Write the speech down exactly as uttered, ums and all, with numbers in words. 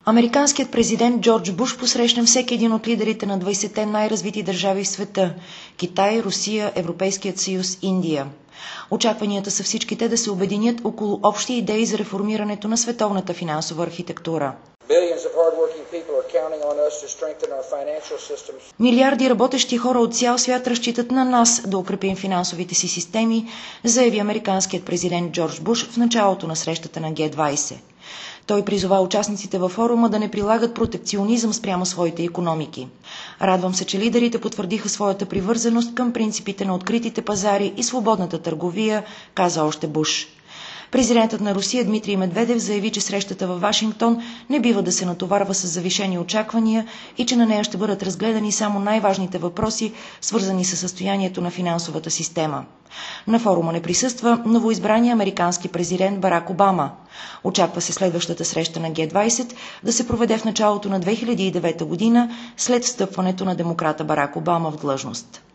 Американският президент Джордж Буш посрещна всеки един от лидерите на двайсетте най-развити държави в света – Китай, Русия, Европейският съюз, Индия. Очакванията са всичките да се обединят около общи идеи за реформирането на световната финансова архитектура. Милиарди работещи хора от цял свят разчитат на нас да укрепим финансовите си системи, заяви американският президент Джордж Буш в началото на срещата на Ге двайсет. Той призова участниците във форума да не прилагат протекционизъм спрямо своите икономики. Радвам се, че лидерите потвърдиха своята привързаност към принципите на откритите пазари и свободната търговия, каза още Буш. Президентът на Русия Дмитрий Медведев заяви, че срещата във Вашингтон не бива да се натоварва с завишени очаквания и че на нея ще бъдат разгледани само най-важните въпроси, свързани с състоянието на финансовата система. На форума не присъства новоизбраният американски президент Барак Обама. Очаква се следващата среща на Ге двайсет да се проведе в началото на две хиляди и девета година след встъпването на демократа Барак Обама в длъжност.